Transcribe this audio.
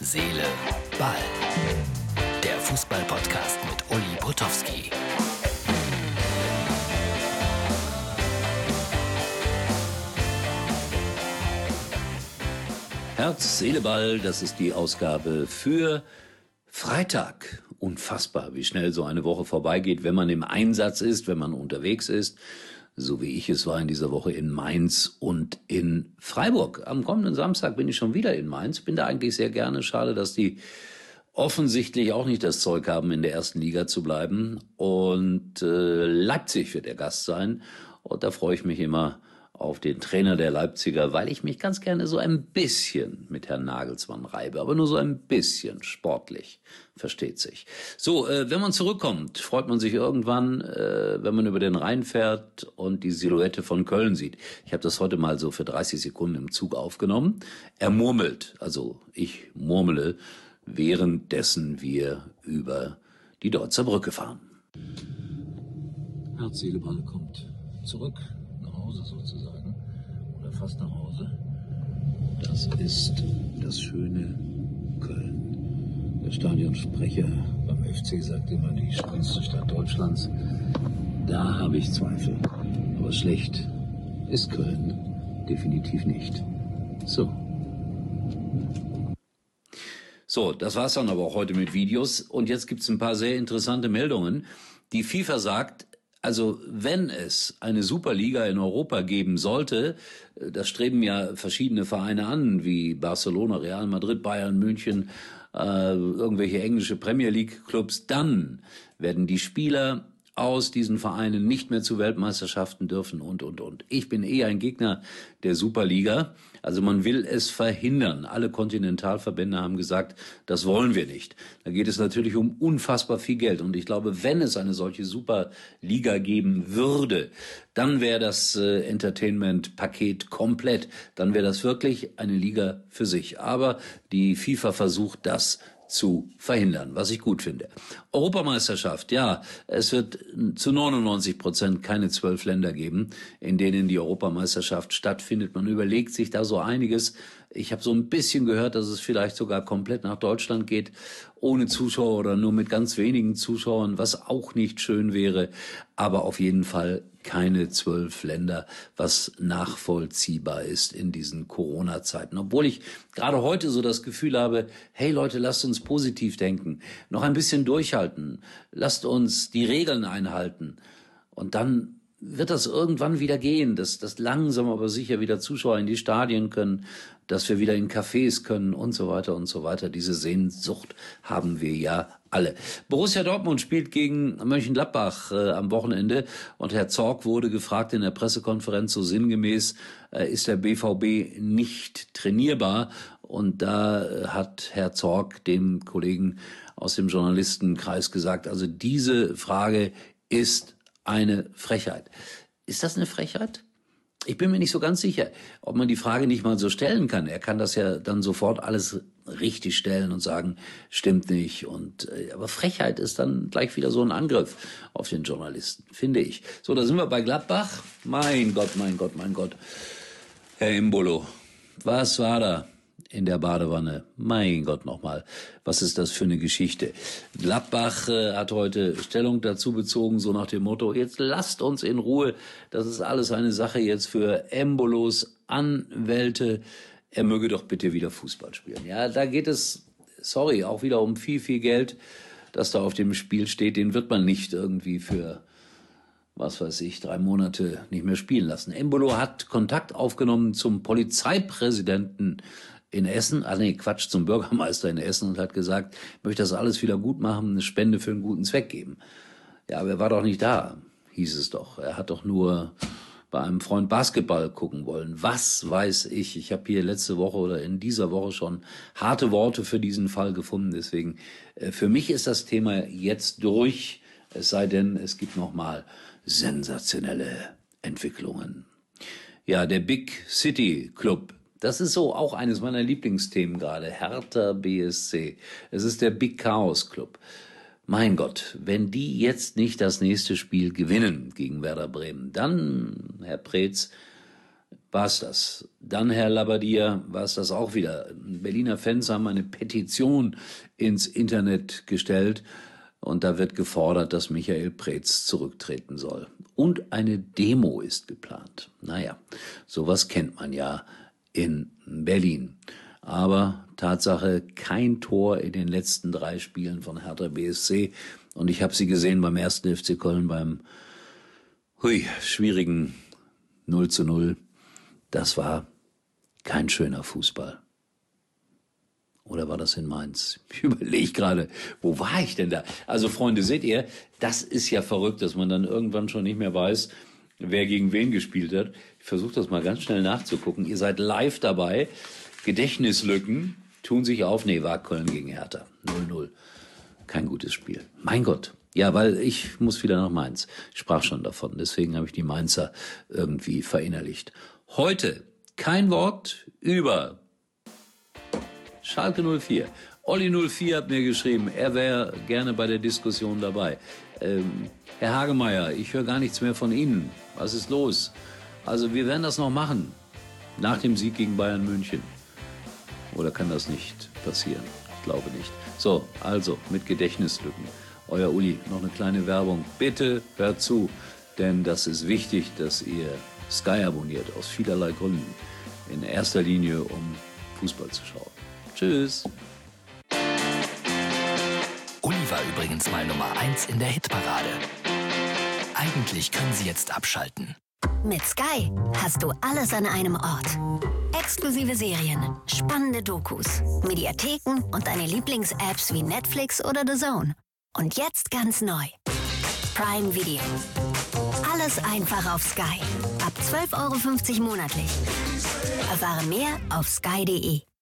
Seele, Ball. Der Fußball-Podcast mit Uli Potowski. Herz, Seele, Ball, das ist die Ausgabe für Freitag. Unfassbar, wie schnell so eine Woche vorbeigeht, wenn man im Einsatz ist, wenn man unterwegs ist. So wie ich es war in dieser Woche in Mainz und in Freiburg. Am kommenden Samstag bin ich schon wieder in Mainz. Bin da eigentlich sehr gerne. Schade, dass die offensichtlich auch nicht das Zeug haben, in der ersten Liga zu bleiben. Und Leipzig wird der Gast sein. Und da freue ich mich immer auf den Trainer der Leipziger, weil ich mich ganz gerne so ein bisschen mit Herrn Nagelsmann reibe, aber nur so ein bisschen sportlich, versteht sich. So, wenn man zurückkommt, freut man sich irgendwann, wenn man über den Rhein fährt und die Silhouette von Köln sieht. Ich habe das heute mal so für 30 Sekunden im Zug aufgenommen. Er murmelt, also ich murmele, währenddessen wir über die Deutzer Brücke fahren. Herz, Seele, Ball kommt zurück. Nach Hause sozusagen, oder fast nach Hause. Das ist das schöne Köln. Der Stadionsprecher beim FC sagt immer, die schönste Stadt Deutschlands. Da habe ich Zweifel. Aber schlecht ist Köln definitiv nicht. So, das war's dann aber auch heute mit Videos. Und jetzt gibt's ein paar sehr interessante Meldungen. Die FIFA sagt, also wenn es eine Superliga in Europa geben sollte, das streben ja verschiedene Vereine an, wie Barcelona, Real Madrid, Bayern, München, irgendwelche englische Premier League Clubs, dann werden die Spieler aus diesen Vereinen nicht mehr zu Weltmeisterschaften dürfen und. Ich bin ein Gegner der Superliga. Also man will es verhindern. Alle Kontinentalverbände haben gesagt, das wollen wir nicht. Da geht es natürlich um unfassbar viel Geld. Und ich glaube, wenn es eine solche Superliga geben würde, dann wäre das Entertainment-Paket komplett. Dann wäre das wirklich eine Liga für sich. Aber die FIFA versucht das zu verhindern, was ich gut finde. Europameisterschaft, ja, es wird zu 99% keine 12 Länder geben, in denen die Europameisterschaft stattfindet. Man überlegt sich da so einiges. Ich habe so ein bisschen gehört, dass es vielleicht sogar komplett nach Deutschland geht, ohne Zuschauer oder nur mit ganz wenigen Zuschauern, was auch nicht schön wäre, aber auf jeden Fall keine 12 Länder, was nachvollziehbar ist in diesen Corona-Zeiten. Obwohl ich gerade heute so das Gefühl habe, hey Leute, lasst uns positiv denken, noch ein bisschen durchhalten, lasst uns die Regeln einhalten und dann wird das irgendwann wieder gehen, dass langsam aber sicher wieder Zuschauer in die Stadien können, dass wir wieder in Cafés können und so weiter und so weiter. Diese Sehnsucht haben wir ja alle. Borussia Dortmund spielt gegen Mönchengladbach am Wochenende und Herr Zorc wurde gefragt in der Pressekonferenz so sinngemäß, ist der BVB nicht trainierbar? Und da hat Herr Zorc dem Kollegen aus dem Journalistenkreis gesagt, also diese Frage ist eine Frechheit. Ist das eine Frechheit? Ich bin mir nicht so ganz sicher, ob man die Frage nicht mal so stellen kann. Er kann das ja dann sofort alles richtig stellen und sagen, stimmt nicht. Aber Frechheit ist dann gleich wieder so ein Angriff auf den Journalisten, finde ich. So, da sind wir bei Gladbach. Mein Gott. Herr Embolo, was war da in der Badewanne? Mein Gott nochmal, was ist das für eine Geschichte? Gladbach hat heute Stellung dazu bezogen, so nach dem Motto, jetzt lasst uns in Ruhe, das ist alles eine Sache jetzt für Embolos Anwälte, er möge doch bitte wieder Fußball spielen. Ja, da geht es, auch wieder um viel, viel Geld, das da auf dem Spiel steht, den wird man nicht irgendwie für 3 Monate nicht mehr spielen lassen. Embolo hat Kontakt aufgenommen zum Polizeipräsidenten in Essen, zum Bürgermeister in Essen und hat gesagt, ich möchte das alles wieder gut machen, eine Spende für einen guten Zweck geben. Ja, aber er war doch nicht da, hieß es doch. Er hat doch nur bei einem Freund Basketball gucken wollen. Was weiß ich? Ich habe hier letzte Woche oder in dieser Woche schon harte Worte für diesen Fall gefunden. Deswegen, für mich ist das Thema jetzt durch, es sei denn, es gibt nochmal sensationelle Entwicklungen. Ja, der Big City Club, das ist so auch eines meiner Lieblingsthemen gerade. Hertha BSC. Es ist der Big Chaos Club. Mein Gott, wenn die jetzt nicht das nächste Spiel gewinnen gegen Werder Bremen, dann, Herr Preetz, war es das. Dann, Herr Labbadia, war es das auch wieder. Berliner Fans haben eine Petition ins Internet gestellt und da wird gefordert, dass Michael Preetz zurücktreten soll. Und eine Demo ist geplant. Naja, sowas kennt man ja in Berlin. Aber Tatsache, kein Tor in den letzten 3 Spielen von Hertha BSC. Und ich habe sie gesehen beim 1. FC Köln beim schwierigen 0:0. Das war kein schöner Fußball. Oder war das in Mainz? Ich überlege gerade, wo war ich denn da? Also Freunde, seht ihr, das ist ja verrückt, dass man dann irgendwann schon nicht mehr weiß, wer gegen wen gespielt hat. Ich versuche das mal ganz schnell nachzugucken. Ihr seid live dabei. Gedächtnislücken tun sich auf. Nee, war Köln gegen Hertha. 0:0. Kein gutes Spiel. Mein Gott. Ja, weil ich muss wieder nach Mainz. Ich sprach schon davon. Deswegen habe ich die Mainzer irgendwie verinnerlicht. Heute kein Wort über Schalke 04. Olli 04 hat mir geschrieben, er wäre gerne bei der Diskussion dabei. Herr Hagemeyer, ich höre gar nichts mehr von Ihnen. Was ist los? Also wir werden das noch machen. Nach dem Sieg gegen Bayern München. Oder kann das nicht passieren? Ich glaube nicht. So, also mit Gedächtnislücken. Euer Uli, noch eine kleine Werbung. Bitte hört zu, denn das ist wichtig, dass ihr Sky abonniert, aus vielerlei Gründen. In erster Linie, um Fußball zu schauen. Tschüss. Uli war übrigens mal Nummer 1 in der Hitparade. Eigentlich können Sie jetzt abschalten. Mit Sky hast du alles an einem Ort. Exklusive Serien, spannende Dokus, Mediatheken und deine Lieblings-Apps wie Netflix oder The Zone. Und jetzt ganz neu: Prime Video. Alles einfach auf Sky. Ab 12,50 € monatlich. Erfahre mehr auf sky.de.